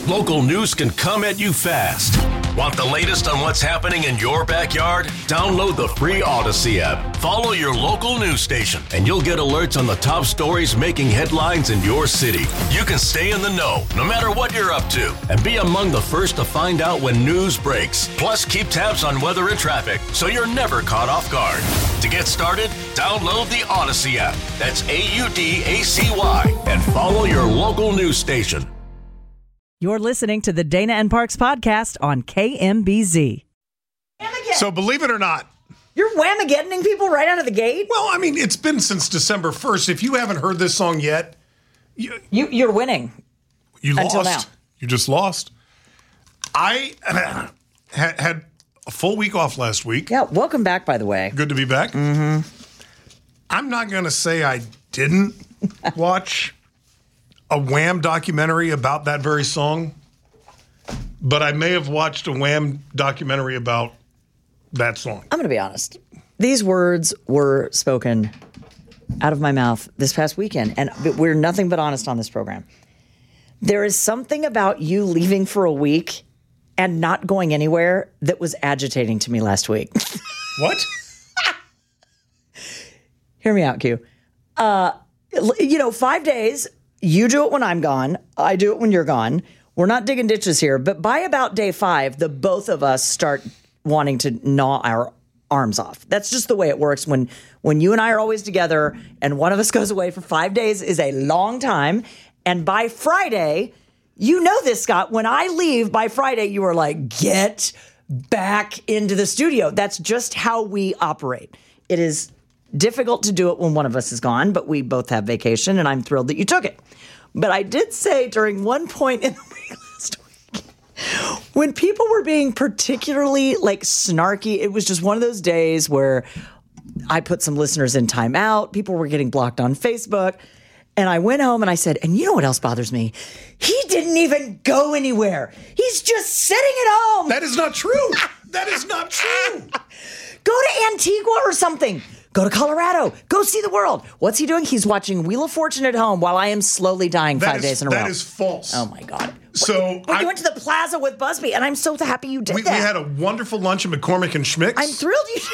Local news can come at you fast. Want the latest on what's happening in your backyard? Download the free Odyssey app. Follow your local news station, and you'll get alerts on the top stories making headlines in your city. You can stay in the know, no matter what you're up to, and be among the first to find out when news breaks. Plus, keep tabs on weather and traffic, so you're never caught off guard. To get started, download the Odyssey app. That's AUDACY, and follow your local news station. You're listening to the Dana and Parks podcast on KMBZ. So believe it or not, you're whamagedding people right out of the gate? well, I mean, it's been since December 1st. If you haven't heard this song yet, You're winning. you lost. Until now. You just lost. I had a full week off last week. Yeah, welcome back, by the way. Good to be back. Mm-hmm. I'm not going to say I didn't watch a Wham documentary about that very song, but I may have watched a Wham documentary about that song. I'm going to be honest. These words were spoken out of my mouth this past weekend, and we're nothing but honest on this program. There is something about you leaving for a week and not going anywhere that was agitating to me last week. What? Hear me out, Q. 5 days, you do it when I'm gone. I do it when you're gone. We're not digging ditches here. But by about day 5, the both of us start wanting to gnaw our arms off. That's just the way it works. When you and I are always together and one of us goes away for 5 days is a long time. And by Friday, you know this, Scott, when I leave by Friday, you are like, get back into the studio. That's just how we operate. It is difficult to do it when one of us is gone, but we both have vacation, and I'm thrilled that you took it. But I did say during one point in the week last week, when people were being particularly snarky, it was just one of those days where I put some listeners in timeout. People were getting blocked on Facebook. And I went home and I said, and you know what else bothers me? He didn't even go anywhere. He's just sitting at home. That is not true. That is not true. Go to Antigua or something. Go to Colorado. Go see the world. What's he doing? He's watching Wheel of Fortune at home while I am slowly dying 5 days in a row. That is false. Oh, my God. So you went to the plaza with Busby, and I'm so happy you did that. We had a wonderful lunch at McCormick and Schmick's. I'm thrilled you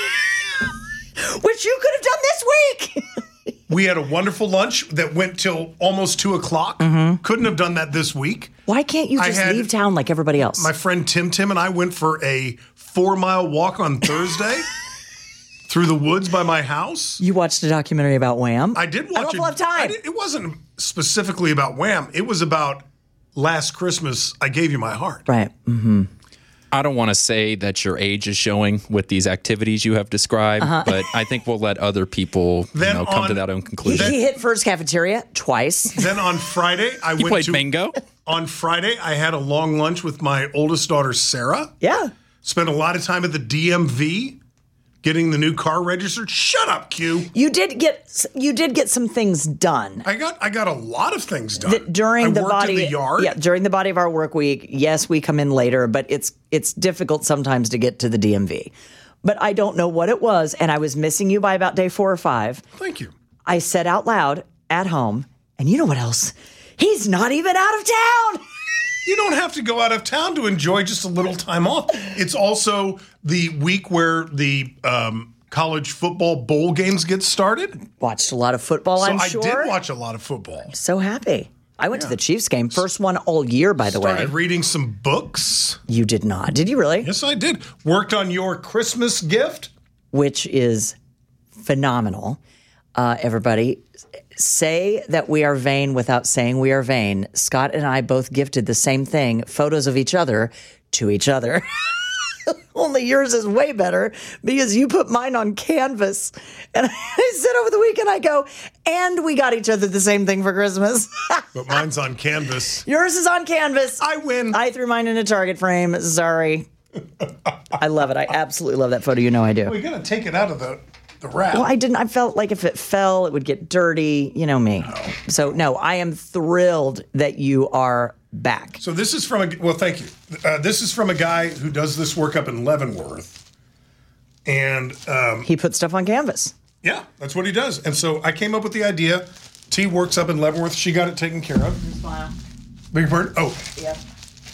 which you could have done this week. We had a wonderful lunch that went till almost 2 o'clock. Mm-hmm. Couldn't have done that this week. Why can't you just leave town like everybody else? My friend Tim and I went for a 4-mile walk on Thursday. Through the woods by my house. You watched a documentary about Wham? I did watch it. I don't have time. It wasn't specifically about Wham. It was about last Christmas, I Gave You My Heart. Right. Mm-hmm. I don't want to say that your age is showing with these activities you have described, but I think we'll let other people come to that own conclusion. He hit First Cafeteria twice. Then on Friday, I played bingo. On Friday, I had a long lunch with my oldest daughter, Sarah. Yeah. Spent a lot of time at the DMV. Getting the new car registered. Shut up, Q. You did get some things done. I got a lot of things done. During the body in the yard. Yeah, during the body of our work week. Yes, we come in later, but it's difficult sometimes to get to the DMV. But I don't know what it was, and I was missing you by about day 4 or 5. Thank you. I said out loud at home, and you know what else? He's not even out of town. You don't have to go out of town to enjoy just a little time off. It's also the week where the college football bowl games get started. Watched a lot of football, I'm sure. I did watch a lot of football. I'm so happy. I went to the Chiefs game. First one all year, by the way. Started reading some books. You did not. Did you really? Yes, I did. Worked on your Christmas gift. Which is phenomenal. Everybody, say that we are vain without saying we are vain. Scott and I both gifted the same thing, photos of each other, to each other. Only yours is way better because you put mine on canvas. And I sit over the weekend, I go, and we got each other the same thing for Christmas. But mine's on canvas. Yours is on canvas. I win. I threw mine in a Target frame. Sorry. I love it. I absolutely love that photo. You know I do. We got to take it out of the wrap. Well, I didn't. I felt like if it fell, it would get dirty. You know me. Oh. So, no, I am thrilled that you are back. So this is from thank you. This is from a guy who does this work up in Leavenworth. And he puts stuff on canvas. Yeah, that's what he does. And so I came up with the idea. T works up in Leavenworth. She got it taken care of. Smile. Big bird. Oh. Yep.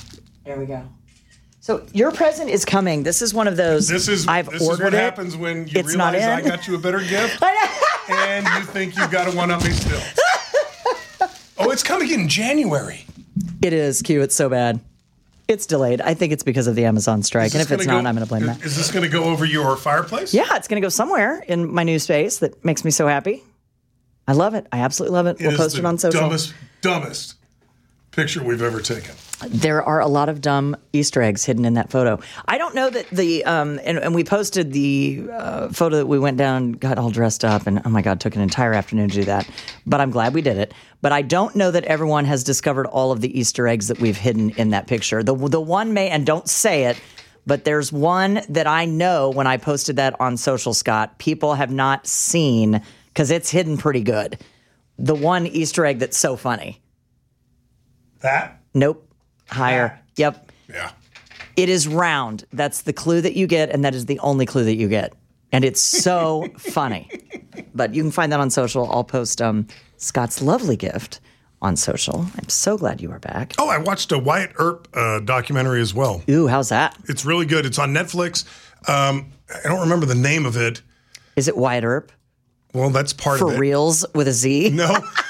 There we go. So your present is coming. This is one of those. This is I've this ordered is what it. happens when you It's not realize in. I got you a better gift, and you think you've got to one up me still. Oh, it's coming in January. It is, Q. It's so bad. It's delayed. I think it's because of the Amazon strike. And if it's not, I'm going to blame that. Is this going to go over your fireplace? Yeah, it's going to go somewhere in my new space that makes me so happy. I love it. I absolutely love it. We'll post it on social. Dumbest picture we've ever taken. There are a lot of dumb Easter eggs hidden in that photo. I don't know that the and we posted the photo that we went down, got all dressed up, and oh my God, took an entire afternoon to do that. But I'm glad we did it. But I don't know that everyone has discovered all of the Easter eggs that we've hidden in that picture. The one may, and don't say it, but there's one that I know when I posted that on social, Scott, people have not seen because it's hidden pretty good. The one Easter egg that's so funny. That? Nope. Higher. Yep. Yeah. It is round. That's the clue that you get, and that is the only clue that you get. And it's so funny. But you can find that on social. I'll post Scott's lovely gift on social. I'm so glad you are back. Oh, I watched a Wyatt Earp documentary as well. Ooh, how's that? It's really good. It's on Netflix. I don't remember the name of it. Is it Wyatt Earp? Well, that's part For of it. reals with a Z? No.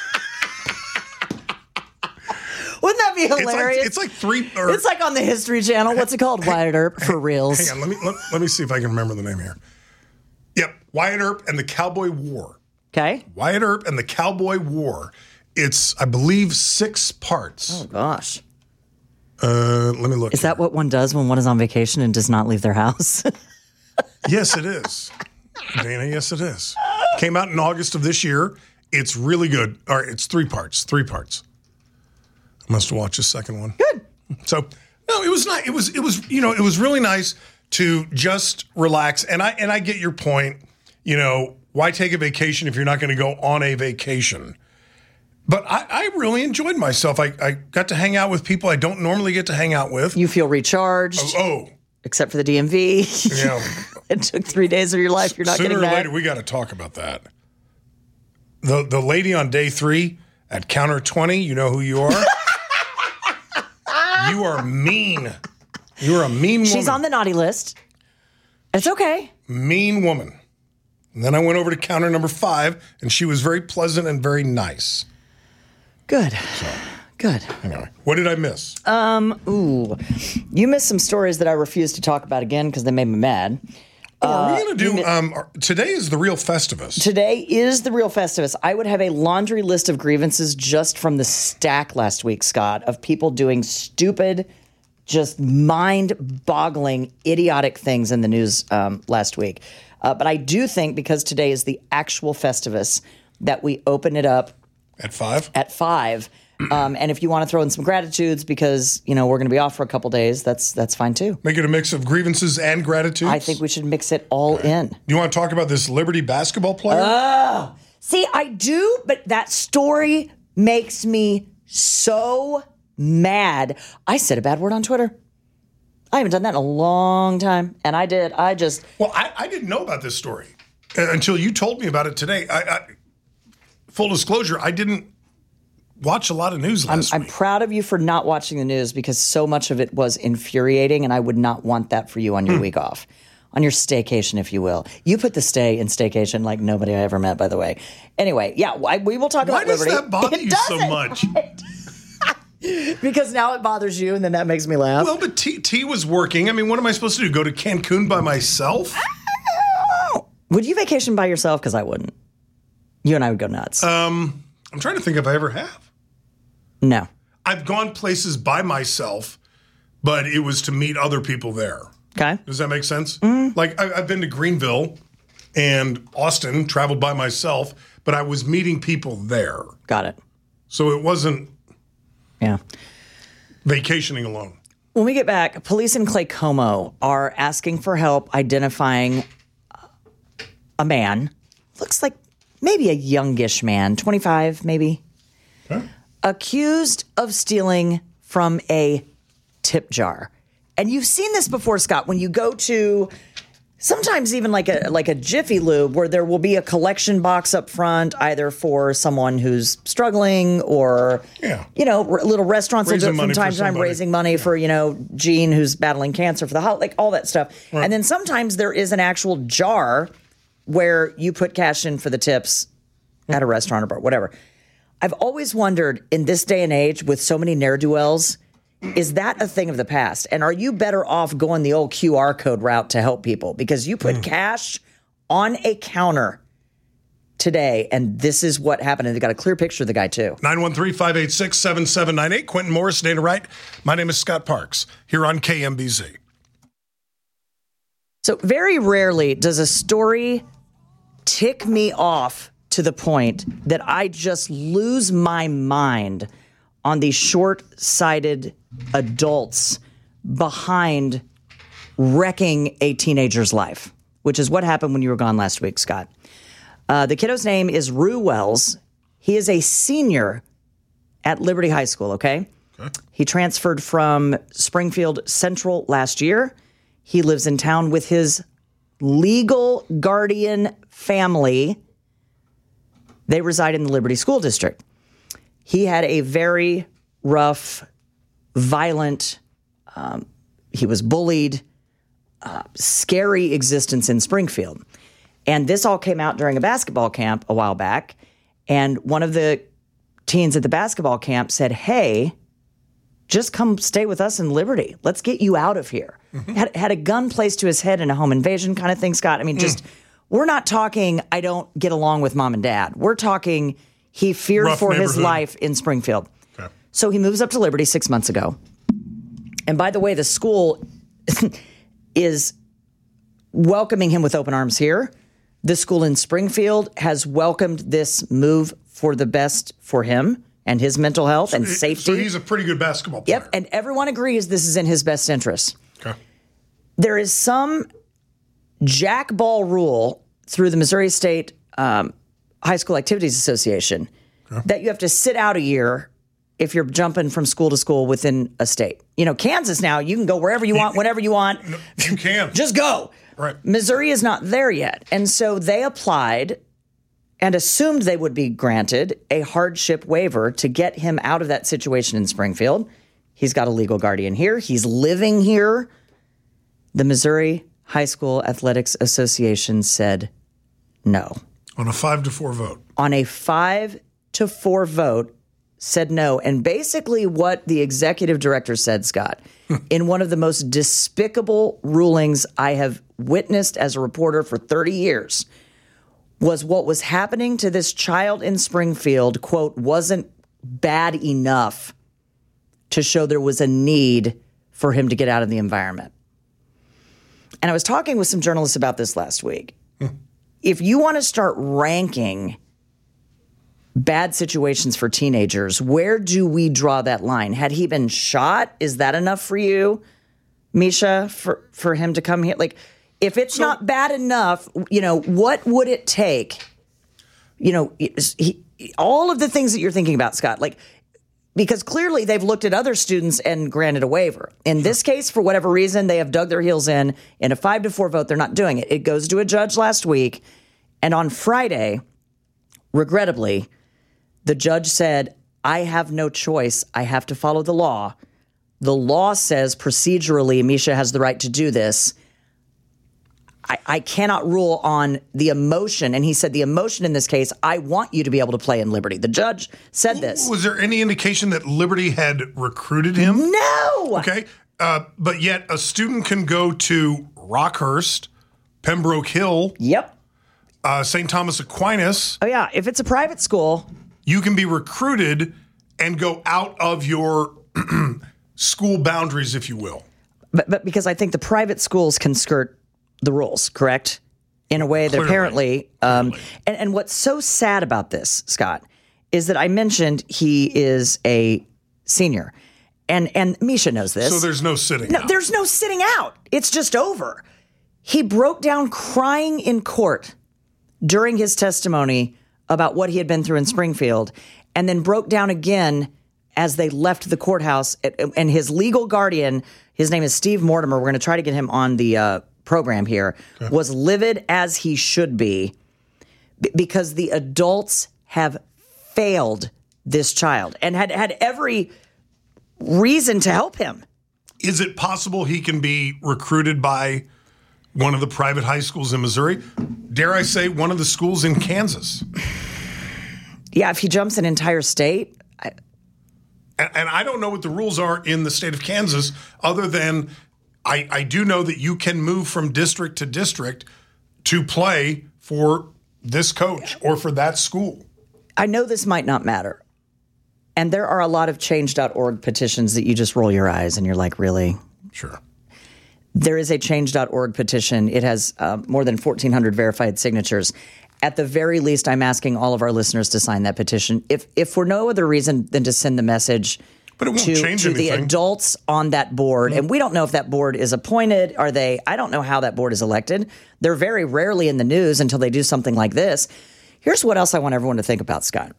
Wouldn't that be hilarious? It's like three. It's like on the History Channel. What's it called? Wyatt Earp for reals. Hang on, let me see if I can remember the name here. Yep, Wyatt Earp and the Cowboy War. Okay. Wyatt Earp and the Cowboy War. It's, I believe, 6 parts. Oh gosh. Let me look. Is that what one does when one is on vacation and does not leave their house? Yes, it is. Dana, yes, it is. Came out in August of this year. It's really good. All right, it's 3 parts. 3 parts. I must have watched the second one. Good. So, no, it was nice. It was it was really nice to just relax. And I get your point. Why take a vacation if you're not going to go on a vacation? But I really enjoyed myself. I got to hang out with people I don't normally get to hang out with. You feel recharged. Oh. Except for the DMV. Yeah. It took 3 days of your life. You're not Sooner getting or back. later, we got to talk about that. The lady on day 3 at counter 20, you know who you are? You are mean. You are a mean woman. She's on the naughty list. It's okay. Mean woman. And then I went over to counter number 5, and she was very pleasant and very nice. Good. Good. Anyway, what did I miss? You missed some stories that I refuse to talk about again because they made me mad. Are we going to do, today is the real Festivus. Today is the real Festivus. I would have a laundry list of grievances just from the stack last week, Scott, of people doing stupid, just mind-boggling, idiotic things in the news last week. But I do think because today is the actual Festivus that we open it up At 5? At 5. And if you want to throw in some gratitudes because, we're going to be off for a couple days, that's fine too. Make it a mix of grievances and gratitudes? I think we should mix it all in. You want to talk about this Liberty basketball player? See, I do, but that story makes me so mad. I said a bad word on Twitter. I haven't done that in a long time. And I did. Well, I didn't know about this story until you told me about it today. Full disclosure, I didn't watch a lot of news last week. I'm proud of you for not watching the news because so much of it was infuriating, and I would not want that for you on your week off. On your staycation, if you will. You put the stay in staycation like nobody I ever met, by the way. Anyway, yeah, we will talk about Liberty. Why does that bother you so much? Because now it bothers you, and then that makes me laugh. Well, but T was working. I mean, what am I supposed to do? Go to Cancun by myself? Would you vacation by yourself? Because I wouldn't. You and I would go nuts. I'm trying to think if I ever have. No. I've gone places by myself, but it was to meet other people there. Okay. Does that make sense? Like, I've been to Greenville and Austin, traveled by myself, but I was meeting people there. Got it. So it wasn't Yeah. vacationing alone. When we get back, police in Clay Como are asking for help identifying a man. Looks like maybe a youngish man, 25 maybe. Okay. Accused of stealing from a tip jar. And you've seen this before, Scott, when you go to sometimes even like a Jiffy Lube, where there will be a collection box up front, either for someone who's struggling or, little restaurants will do it from time to time, raising money for, Gene who's battling cancer for the holiday, like all that stuff. Right. And then sometimes there is an actual jar where you put cash in for the tips at a restaurant or bar, whatever. I've always wondered, in this day and age with so many ne'er-do-wells, is that a thing of the past? And are you better off going the old QR code route to help people? Because you put cash on a counter today, and this is what happened. And they got a clear picture of the guy, too. 913-586-7798. Quentin Morris, Dana Wright. My name is Scott Parks, here on KMBZ. So very rarely does a story tick me off to the point that I just lose my mind on the short-sighted adults behind wrecking a teenager's life, which is what happened when you were gone last week, Scott. The kiddo's name is Rue Wells. He is a senior at Liberty High School, okay? He transferred from Springfield Central last year. He lives in town with his legal guardian family. They reside in the Liberty School District. He had a very rough, violent, he was bullied, scary existence in Springfield. And this all came out during a basketball camp a while back. And one of the teens at the basketball camp said, hey, just come stay with us in Liberty. Let's get you out of here. Mm-hmm. Had a gun placed to his head in a home invasion kind of thing, Scott. I mean, we're not talking, I don't get along with mom and dad. We're talking, he feared for his life in Springfield. Okay. So he moves up to Liberty 6 months ago. And by the way, the school is welcoming him with open arms here. The school in Springfield has welcomed this move for the best for him and his mental health and safety. So he's a pretty good basketball player. Yep, and everyone agrees this is in his best interest. Okay. There is some jackball rule through the Missouri State High School Activities Association that you have to sit out a year if you're jumping from school to school within a state. Kansas now, you can go wherever you want, whenever you want. You can. Just go. Right. Missouri is not there yet. And so they applied and assumed they would be granted a hardship waiver to get him out of that situation in Springfield. He's got a legal guardian here. He's living here. The Missouri High School Athletics Association said no. On a 5-4 vote. On a 5-4 vote, said no. And basically what the executive director said, Scott, in one of the most despicable rulings I have witnessed as a reporter for 30 years, was what was happening to this child in Springfield, quote, wasn't bad enough to show there was a need for him to get out of the environment. And I was talking with some journalists about this last week. If you want to start ranking bad situations for teenagers, where do we draw that line? Had he been shot? Is that enough for you, Misha, for him to come here? Like, if it's not bad enough, what would it take? All of the things that you're thinking about, Scott, because clearly they've looked at other students and granted a waiver. In this case, for whatever reason, they have dug their heels in a 5-4 vote. They're not doing it. It goes to a judge last week. And on Friday, regrettably, the judge said, I have no choice. I have to follow the law. The law says procedurally, Misha has the right to do this. I cannot rule on the emotion. And he said the emotion in this case, I want you to be able to play in Liberty. The judge said this. Was there any indication that Liberty had recruited him? No. Okay. But yet a student can go to Rockhurst, Pembroke Hill. Yep. St. Thomas Aquinas. Oh, yeah. If it's a private school. You can be recruited and go out of your school boundaries, if you will. But because I think the private schools can skirt the rules, correct? In a way that apparently, and what's so sad about this, Scott, is that I mentioned he is a senior, and Misha knows this. So there's no sitting out. There's no sitting out. It's just over. He broke down crying in court during his testimony about what he had been through in Springfield, and then broke down again as they left the courthouse. And his legal guardian, his name is Steve Mortimer. We're going to try to get him on the program here, was livid as he should be because the adults have failed this child and had every reason to help him. Is it possible he can be recruited by one of the private high schools in Missouri? Dare I say one of the schools in Kansas? Yeah, if he jumps an entire state. And I don't know what the rules are in the state of Kansas other than I do know that you can move from district to district to play for this coach or for that school. I know this might not matter. And there are a lot of change.org petitions that you just roll your eyes and you're like, really? Sure. There is a change.org petition. It has more than 1,400 verified signatures. At the very least, I'm asking all of our listeners to sign that petition. If for no other reason than to send the message but it won't change to the adults on that board. And we don't know if that board is appointed. I don't know how that board is elected. They're very rarely in the news until they do something like this. Here's what else I want everyone to think about, Scott.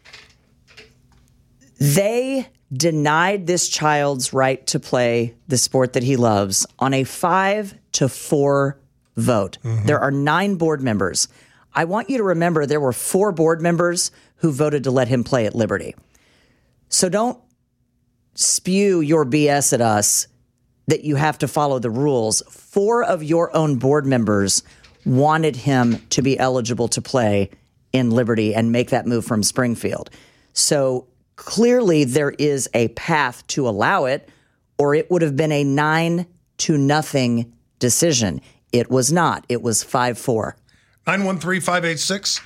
They denied this child's right to play the sport that he loves on a 5-4 vote. Mm-hmm. There are 9 board members. I want you to remember there were 4 board members who voted to let him play at Liberty. So don't spew your BS at us that you have to follow the rules. 4 of your own board members wanted him to be eligible to play in Liberty and make that move from Springfield. So clearly there is a path to allow it, or it would have been a 9-0 decision. It was not. It was 5-4. 913-586-7798,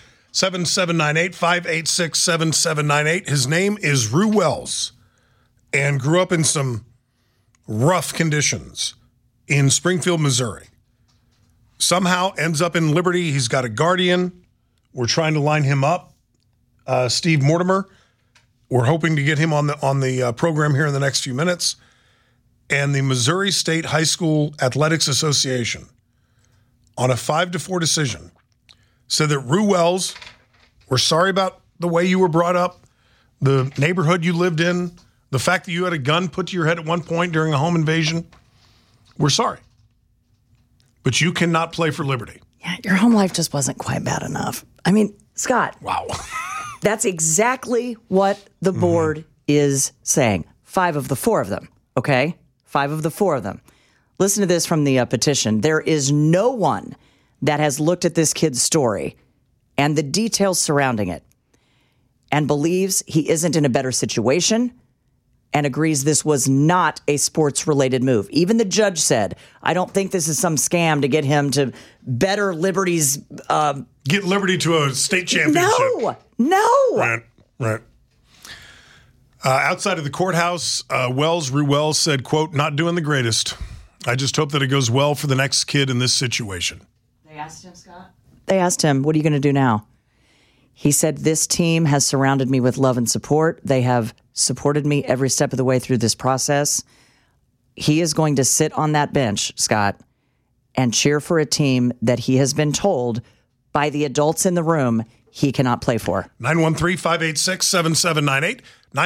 586-7798. His name is Rue Wells and grew up in some rough conditions in Springfield, Missouri. Somehow ends up in Liberty. He's got a guardian. We're trying to line him up. Steve Mortimer. We're hoping to get him on the program here in the next few minutes. And the Missouri State High School Athletics Association, on a 5-4 decision, said that Rue Wells, we're sorry about the way you were brought up, the neighborhood you lived in, the fact that you had a gun put to your head at one point during a home invasion. We're sorry. But you cannot play for Liberty. Yeah, your home life just wasn't quite bad enough. I mean, Scott. Wow. That's exactly what the board is saying. 5 of the 4 of them, okay? 5 of the 4 of them. Listen to this from the petition. There is no one that has looked at this kid's story and the details surrounding it and believes he isn't in a better situation and agrees this was not a sports-related move. Even the judge said, I don't think this is some scam to get him to better Liberty's... get Liberty to a state championship. No. Right. Outside of the courthouse, Rue Wells said, quote, not doing the greatest. I just hope that it goes well for the next kid in this situation. They asked him, Scott? They asked him, what are you going to do now? He said, this team has surrounded me with love and support. They have supported me every step of the way through this process. He is going to sit on that bench, Scott, and cheer for a team that he has been told by the adults in the room he cannot play for. 913-586-7798.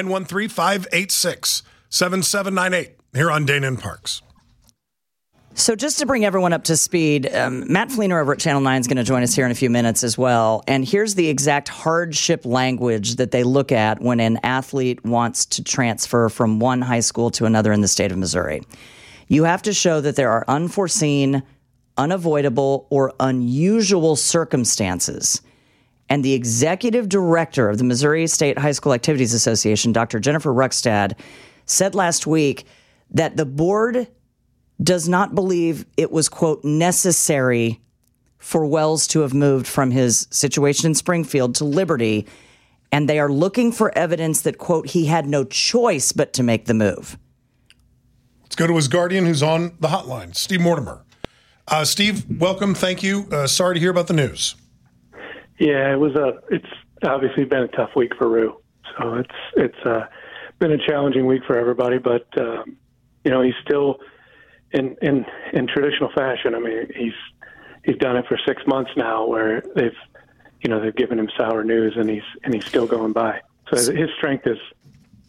913-586-7798. Here on Dana and Parks. So just to bring everyone up to speed, Matt Fleener over at Channel 9 is going to join us here in a few minutes as well. And here's the exact hardship language that they look at when an athlete wants to transfer from one high school to another in the state of Missouri. You have to show that there are unforeseen, unavoidable, or unusual circumstances. And the executive director of the Missouri State High School Activities Association, Dr. Jennifer Ruckstad, said last week that the board does not believe it was, quote, necessary for Wells to have moved from his situation in Springfield to Liberty, and they are looking for evidence that, quote, he had no choice but to make the move. Let's go to his guardian who's on the hotline, Steve Mortimer. Steve, welcome. Thank you. Sorry to hear about the news. Yeah, it's obviously been a tough week for Rue. So it's been a challenging week for everybody, but he's still in traditional fashion. I mean, he's done it for 6 months now, where they've given him sour news, and he's still going by. So his strength is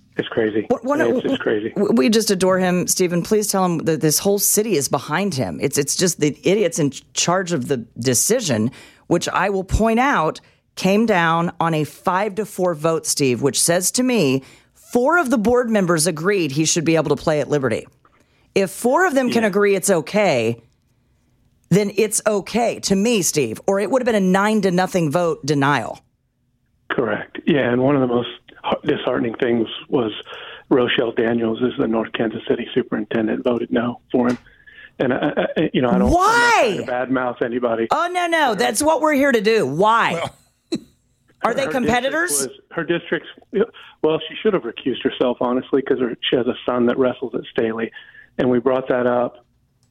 It's crazy. It's just crazy. We just adore him, Stephen. Please tell him that this whole city is behind him. It's just the idiots in charge of the decision, which I will point out came down on a 5-4 vote, Steve, which says to me 4 of the board members agreed he should be able to play at Liberty. If 4 of them can agree it's okay, then it's okay to me, Steve. Or it would have been a 9-0 vote denial. Correct. Yeah, and one of the most disheartening things was Rochelle Daniels, is the North Kansas City superintendent, voted no for him. And I don't. Why? I'm not trying to badmouth anybody. Oh no, that's what we're here to do. Why? Are they competitors? Her district's. Well, she should have recused herself, honestly, because she has a son that wrestles at Staley, and we brought that up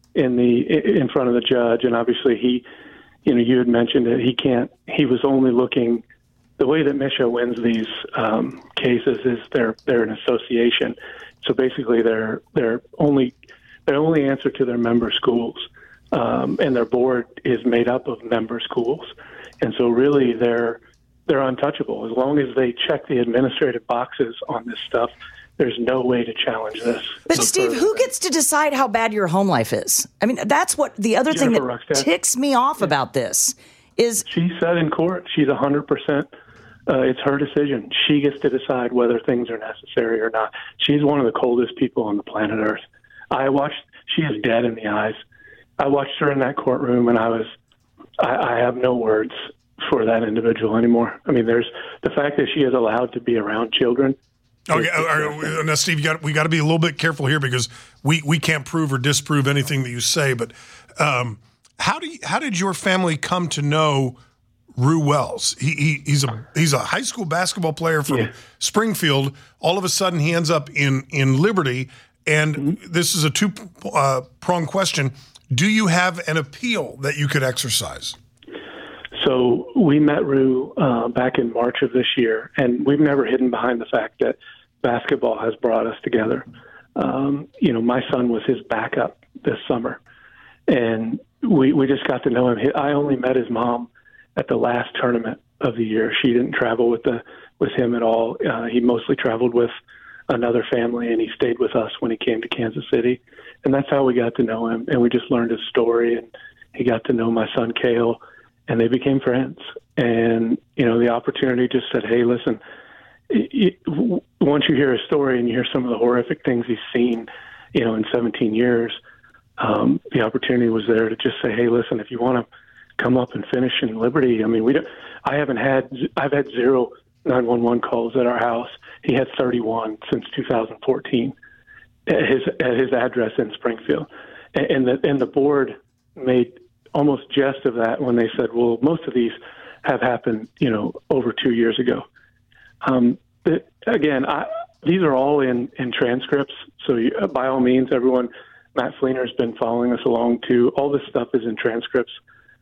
in front of the judge, and obviously he, you had mentioned it. He was only looking. The way that MSHSAA wins these cases is they're an association, so basically they're only answer to their member schools, and their board is made up of member schools, and so really they're untouchable as long as they check the administrative boxes on this stuff. There's no way to challenge this. But Steve, who gets to decide how bad your home life is? I mean, that's what the other thing that ticks me off about this is. She said in court she's 100%. It's her decision. She gets to decide whether things are necessary or not. She's one of the coldest people on the planet Earth. She is dead in the eyes. I watched her in that courtroom, and I have no words for that individual anymore. I mean, there's the fact that she is allowed to be around children. Okay, now Steve, we got to be a little bit careful here because we can't prove or disprove anything that you say. But how did your family come to know Rue Wells? He's a high school basketball player from Springfield. All of a sudden, he ends up in Liberty, and this is a two-pronged question. Do you have an appeal that you could exercise? So we met Rue back in March of this year, and we've never hidden behind the fact that basketball has brought us together. My son was his backup this summer, and we just got to know him. I only met his mom at the last tournament of the year. She didn't travel with him at all. He mostly traveled with another family, and he stayed with us when he came to Kansas City. And that's how we got to know him. And we just learned his story, and he got to know my son, Kale, and they became friends. And, the opportunity just said, hey, listen, once you hear his story and you hear some of the horrific things he's seen, in 17 years, the opportunity was there to just say, hey, listen, if you want to come up and finish in Liberty. I mean, I've had 0 911 calls at our house. He had 31 since 2014 at his address in Springfield. And the board made almost jest of that when they said, well, most of these have happened, over 2 years ago. Again, these are all in transcripts. So by all means, everyone, Matt Fleener has been following us along too. All this stuff is in transcripts.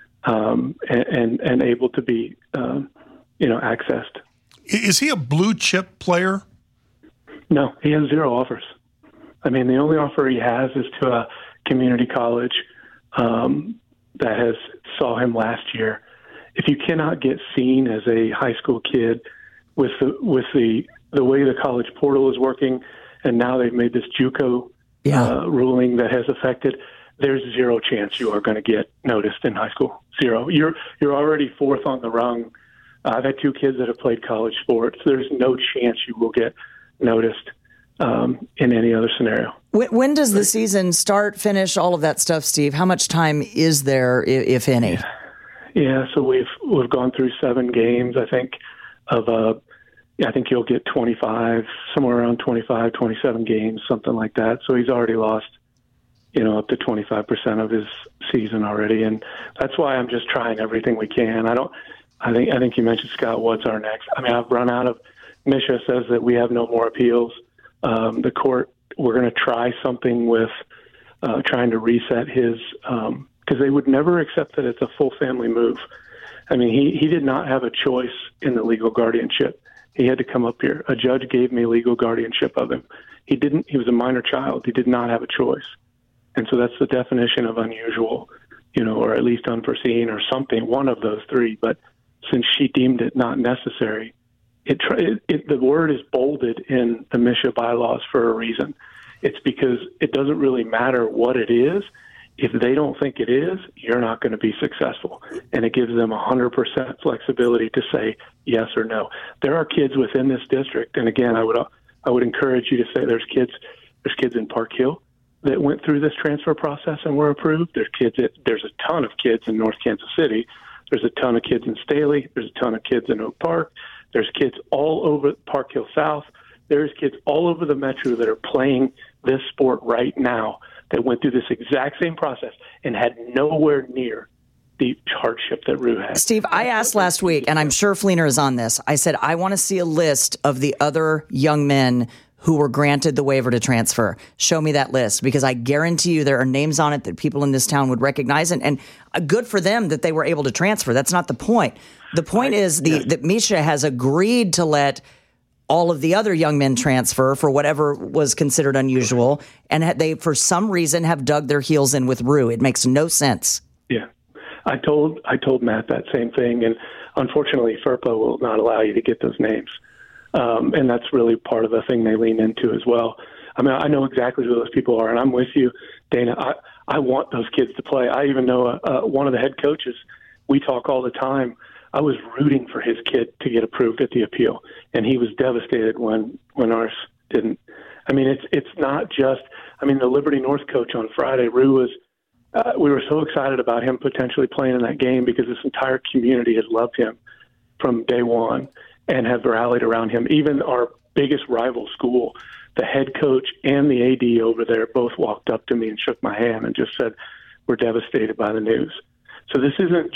And able to be, accessed. Is he a blue chip player? No, he has 0 offers. I mean, the only offer he has is to a community college that has saw him last year. If you cannot get seen as a high school kid with the way the college portal is working, and now they've made this JUCO ruling that has affected. There's 0 chance you are going to get noticed in high school. 0. You're already 4th on the rung. I've had 2 kids that have played college sports. There's no chance you will get noticed in any other scenario. When does the season start, finish, all of that stuff, Steve? How much time is there, if any? Yeah, so we've gone through 7 games, I think, I think you'll get 25, somewhere around 25, 27 games, something like that. So he's already lost up to 25% of his season already. And that's why I'm just trying everything we can. I think you mentioned, Scott, what's our next? I mean, I've run out of, MSHSAA says that we have no more appeals. The court, we're going to try something with trying to reset his, because they would never accept that it's a full family move. I mean, he did not have a choice in the legal guardianship. He had to come up here. A judge gave me legal guardianship of him. He was a minor child. He did not have a choice. And so that's the definition of unusual, or at least unforeseen or something, one of those 3. But since she deemed it not necessary, the word is bolded in the MSHSAA bylaws for a reason. It's because it doesn't really matter what it is. If they don't think it is, you're not going to be successful. And it gives them 100% flexibility to say yes or no. There are kids within this district, and again, I would encourage you to say there's kids in Park Hill that went through this transfer process and were approved. There's a ton of kids in North Kansas City. There's a ton of kids in Staley. There's a ton of kids in Oak Park. There's kids all over Park Hill South. There's kids all over the metro that are playing this sport right now that went through this exact same process and had nowhere near the hardship that Rue had. Steve, I asked last week, and I'm sure Fleener is on this. I said, I want to see a list of the other young men who were granted the waiver to transfer. Show me that list, because I guarantee you there are names on it that people in this town would recognize, and good for them that they were able to transfer. That's not the point. The point is that MSHSAA has agreed to let all of the other young men transfer for whatever was considered unusual, and they, for some reason, have dug their heels in with Rue. It makes no sense. Yeah. I told Matt that same thing, and unfortunately, FERPA will not allow you to get those names. And that's really part of the thing they lean into as well. I mean, I know exactly who those people are, and I'm with you, Dana. I want those kids to play. I even know one of the head coaches. We talk all the time. I was rooting for his kid to get approved at the appeal, and he was devastated when ours didn't. I mean, it's not just. I mean, the Liberty North coach on Friday, Rue was. We were so excited about him potentially playing in that game because this entire community had loved him from day one and have rallied around him. Even our biggest rival school, the head coach and the AD over there both walked up to me and shook my hand and just said, "We're devastated by the news." So this isn't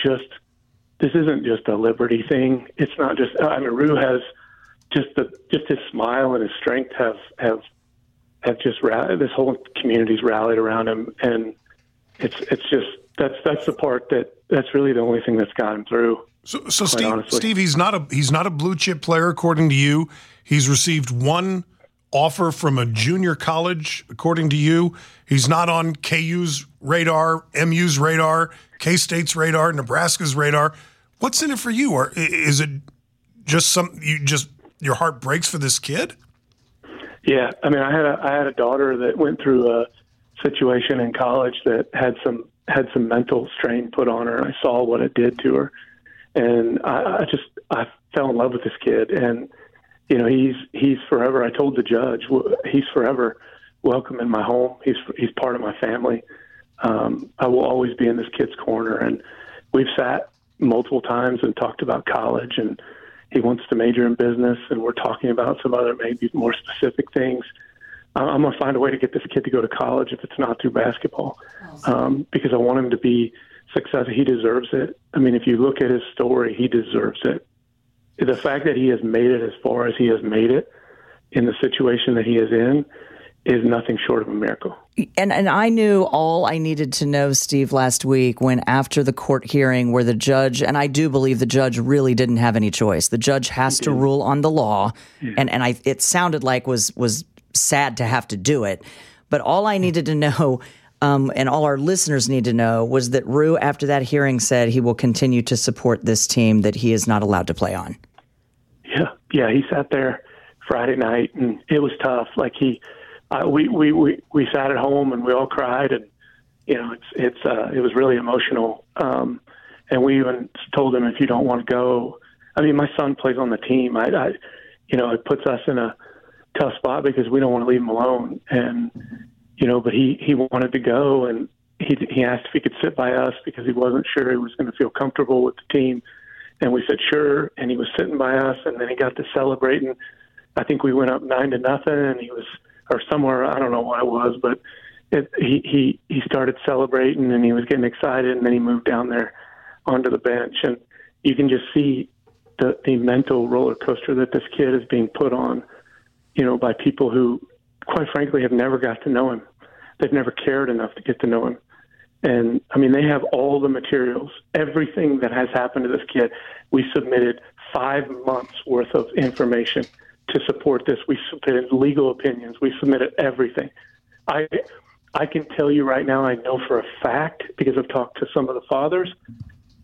just a Liberty thing. It's not just. I mean, Rue has just his smile and his strength have just this whole community's rallied around him, and it's just that's the part that's really the only thing that's got him through. So Steve, he's not a blue chip player according to you. He's received one offer from a junior college according to you. He's not on KU's radar, MU's radar, K-State's radar, Nebraska's radar. What's in it for you? Or is it just your heart breaks for this kid? Yeah, I mean, I had a daughter that went through a situation in college that had some mental strain put on her, and I saw what it did to her. And I fell in love with this kid, and you know he's forever. I told the judge he's forever welcome in my home. He's part of my family. I will always be in this kid's corner, and we've sat multiple times and talked about college, and he wants to major in business, and we're talking about some other maybe more specific things. I'm going to find a way to get this kid to go to college if it's not through basketball, because I want him to be successful. He deserves it. I mean, if you look at his story, he deserves it. The fact that he has made it as far as he has made it in the situation that he is in is nothing short of a miracle. And I knew all I needed to know, Steve, last week when after the court hearing where the judge, and I do believe the judge really didn't have any choice. The judge has to rule on the law, and it sounded like was sad to have to do it. But all I needed to know, and all our listeners need to know, was that Rue, after that hearing, said he will continue to support this team that he is not allowed to play on. Yeah, he sat there Friday night, and it was tough. Like we sat at home and we all cried, and you know it was really emotional. And we even told him, if you don't want to go. I mean, my son plays on the team. It puts us in a tough spot because we don't want to leave him alone. And but he wanted to go, and he asked if he could sit by us because he wasn't sure he was going to feel comfortable with the team. And we said, sure. And he was sitting by us, and then he got to celebrating. I think we went up 9-0, and he was, or somewhere, I don't know what it was, but he started celebrating, and he was getting excited, and then he moved down there onto the bench. And you can just see the mental roller coaster that this kid is being put on, by people who, quite frankly, have never got to know him. They've never cared enough to get to know him. And, I mean, they have all the materials, everything that has happened to this kid. We submitted 5 months' worth of information to support this. We submitted legal opinions. We submitted everything. I can tell you right now, I know for a fact, because I've talked to some of the fathers,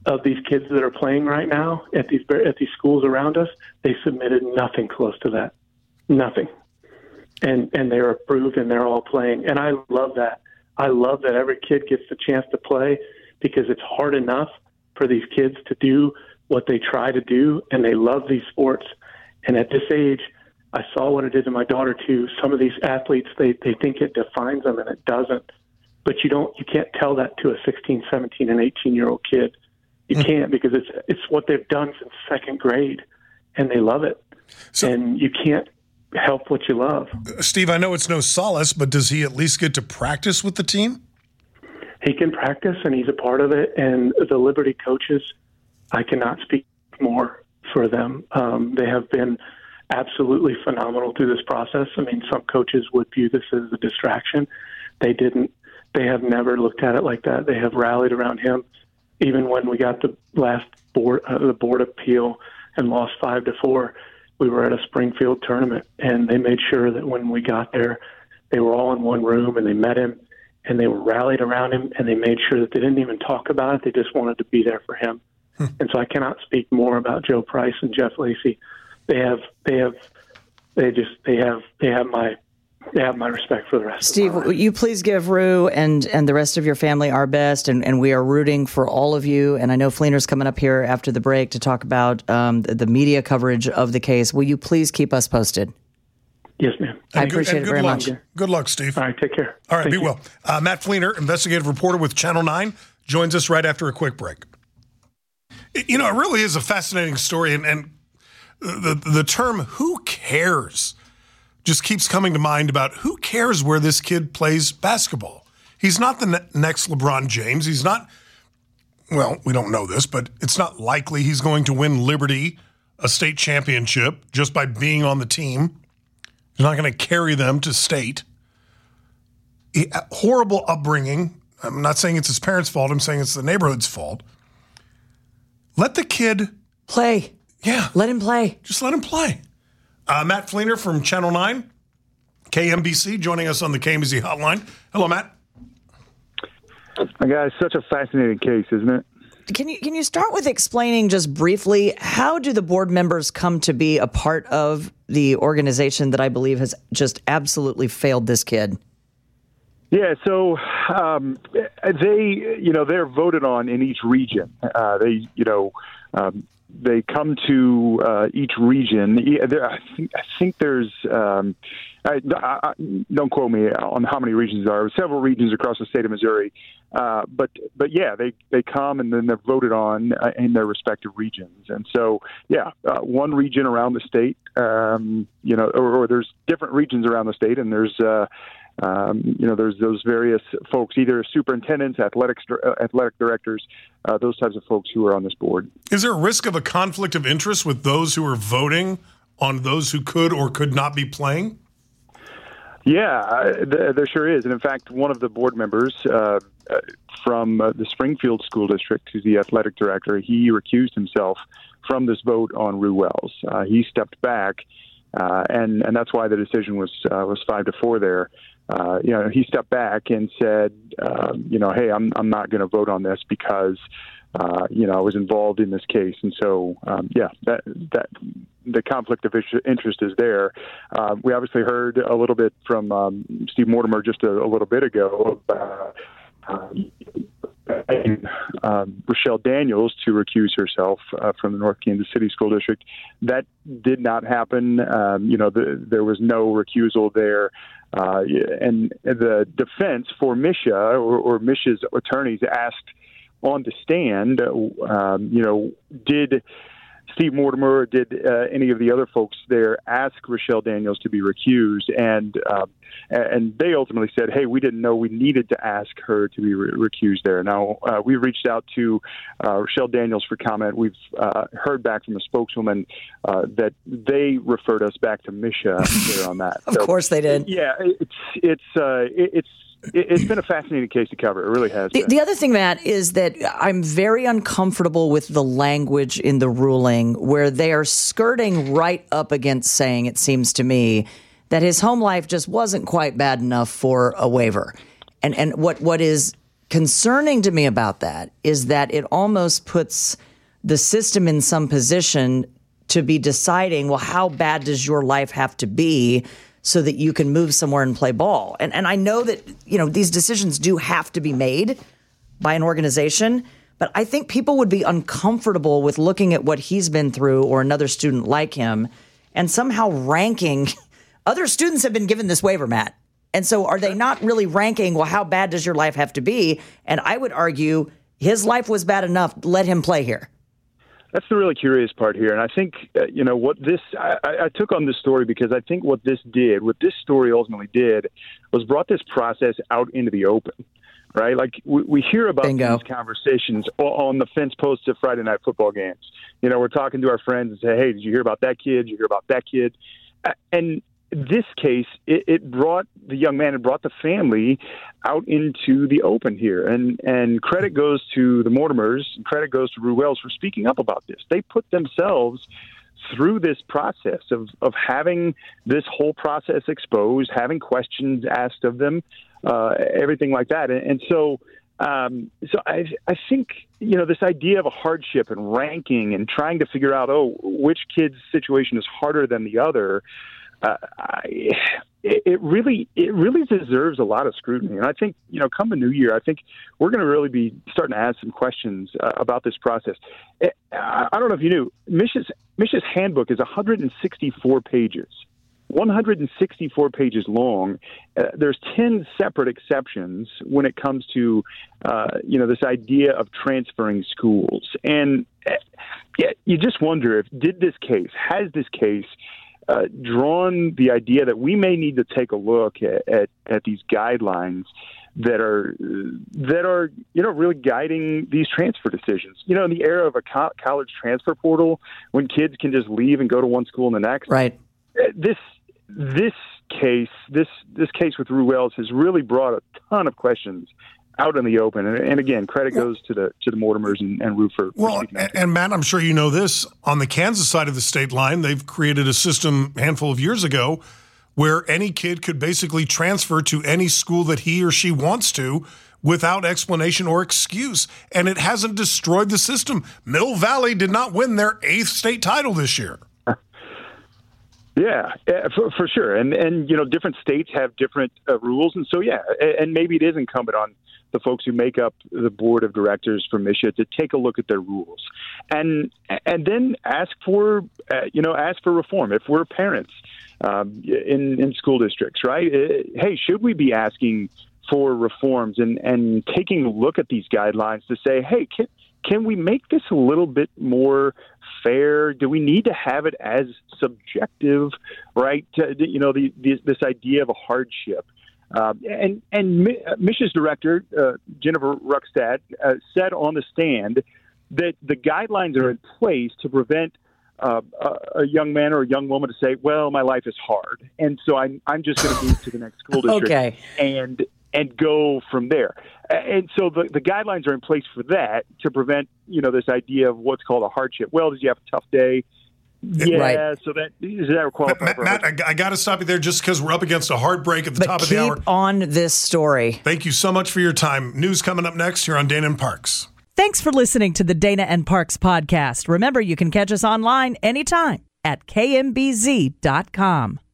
of these kids that are playing right now at these schools around us, they submitted nothing close to that, nothing, and they're approved and they're all playing, and I love that. I love that every kid gets the chance to play, because it's hard enough for these kids to do what they try to do, and they love these sports. And at this age, I saw what it did to my daughter too. Some of these athletes, they think it defines them, and it doesn't. But you can't tell that to a 16, 17, and 18-year-old kid. You can't, because it's what they've done since second grade, and they love it. So, and you can't help what you love. Steve, I know it's no solace, but does he at least get to practice with the team? He can practice, and he's a part of it. And the Liberty coaches, I cannot speak more for them. They have been absolutely phenomenal through this process. I mean, some coaches would view this as a distraction. They didn't. They have never looked at it like that. They have rallied around him. Even when we got the last board appeal and lost 5-4, we were at a Springfield tournament, and they made sure that when we got there, they were all in one room, and they met him, and they were rallied around him, and they made sure that they didn't even talk about it. They just wanted to be there for him. And so I cannot speak more about Joe Price and Jeff Lacey. They have my respect for the rest Steve, of my life. will you please give Rue and the rest of your family our best, and we are rooting for all of you. And I know Fleener's coming up here after the break to talk about the media coverage of the case. Will you please keep us posted? Yes, ma'am. I appreciate it very much. Good luck, Steve. All right, take care. All right, Thank be you. well. Matt Fleener, investigative reporter with Channel 9, joins us right after a quick break. You know, it really is a fascinating story, and the term "who cares" just keeps coming to mind about who cares where this kid plays basketball. He's not the next LeBron James. He's not, well, we don't know this, but it's not likely he's going to win Liberty a state championship just by being on the team. He's not going to carry them to state. Horrible upbringing. I'm not saying it's his parents' fault. I'm saying it's the neighborhood's fault. Let the kid play. Yeah. Let him play. Just let him play. Matt Fleener from Channel 9, KMBC, joining us on the KMBC hotline. Hello, Matt. My guy, it's such a fascinating case, isn't it? Can you start with explaining just briefly, how do the board members come to be a part of the organization that I believe has just absolutely failed this kid? Yeah, so they're voted on in each region. They come to each region. I think there's, don't quote me on how many regions there are, several regions across the state of Missouri. But yeah, they come and then they're voted on in their respective regions. And so, yeah, one region around the state, or there's different regions around the state, and there's those various folks, either superintendents, athletic directors, those types of folks who are on this board. Is there a risk of a conflict of interest with those who are voting on those who could or could not be playing? Yeah, there sure is. And in fact, one of the board members from the Springfield School District, who's the athletic director, he recused himself from this vote on Rue Wells. He stepped back, and that's why the decision was 5-4 there. He stepped back and said, hey, I'm not going to vote on this because, I was involved in this case. And so, that the conflict of interest is there. We obviously heard a little bit from Steve Mortimer just a little bit ago about Rochelle Daniels to recuse herself from the North Kansas City School District. That did not happen. There was no recusal there. And the defense for Misha or Misha's attorneys asked on the stand, did Steve Mortimer, did any of the other folks there ask Rochelle Daniels to be recused? And they ultimately said, hey, we didn't know we needed to ask her to be recused there. Now, we reached out to Rochelle Daniels for comment. We've heard back from a spokeswoman that they referred us back to Misha there on that. Of course they did. Yeah, it's been a fascinating case to cover. It really has been. The other thing, Matt, is that I'm very uncomfortable with the language in the ruling where they are skirting right up against saying, it seems to me, that his home life just wasn't quite bad enough for a waiver. And what is concerning to me about that is that it almost puts the system in some position to be deciding, well, how bad does your life have to be so that you can move somewhere and play ball? And I know that, these decisions do have to be made by an organization, but I think people would be uncomfortable with looking at what he's been through or another student like him and somehow ranking. Other students have been given this waiver, Matt. And so are they not really ranking, well, how bad does your life have to be? And I would argue his life was bad enough. Let him play here. That's the really curious part here. And I think, what this, I took on this story because I think what this story ultimately did was brought this process out into the open. Right? Like we hear about Bingo. These conversations on the fence posts of Friday night football games. We're talking to our friends and say, hey, did you hear about that kid? Did you hear about that kid? And this case, it brought the young man and brought the family out into the open here. And credit goes to the Mortimers and credit goes to Rue Wells for speaking up about this. They put themselves through this process of having this whole process exposed, having questions asked of them, everything like that. And so I think, this idea of a hardship and ranking and trying to figure out, which kid's situation is harder than the other, it really deserves a lot of scrutiny. And I think, come the new year, I think we're going to really be starting to ask some questions about this process. I don't know if you knew, Mish's handbook is 164 pages. 164 pages long. There's 10 separate exceptions when it comes to, this idea of transferring schools. And you just wonder has this case drawn the idea that we may need to take a look at these guidelines that are really guiding these transfer decisions. In the era of a college transfer portal, when kids can just leave and go to one school and the next. Right. This case with Rue Wells has really brought a ton of questions out in the open. And again, credit goes to the Mortimers and Rue for speaking up. And Matt, I'm sure you know this, on the Kansas side of the state line, they've created a system a handful of years ago where any kid could basically transfer to any school that he or she wants to without explanation or excuse. And it hasn't destroyed the system. Mill Valley did not win their 8th state title this year. Yeah, for sure. And different states have different rules. And so, and maybe it is incumbent on the folks who make up the board of directors for Misha to take a look at their rules and then ask for reform. If we're parents in school districts, right? Hey, should we be asking for reforms and taking a look at these guidelines to say, hey, can we make this a little bit more fair? Do we need to have it as subjective, right? This idea of a hardship. And Misha's director, Jennifer Ruckstad, said on the stand that the guidelines are in place to prevent a young man or a young woman to say, well, my life is hard, and so I'm just going to move to the next school district and go from there. And so the guidelines are in place for that, to prevent, this idea of what's called a hardship. Well, did you have a tough day? Yeah, right. So that qualify for Matt, I got to stop you there just because we're up against a hard break at the top of the hour. Keep on this story. Thank you so much for your time. News coming up next here on Dana and Parks. Thanks for listening to the Dana and Parks podcast. Remember, you can catch us online anytime at kmbz.com.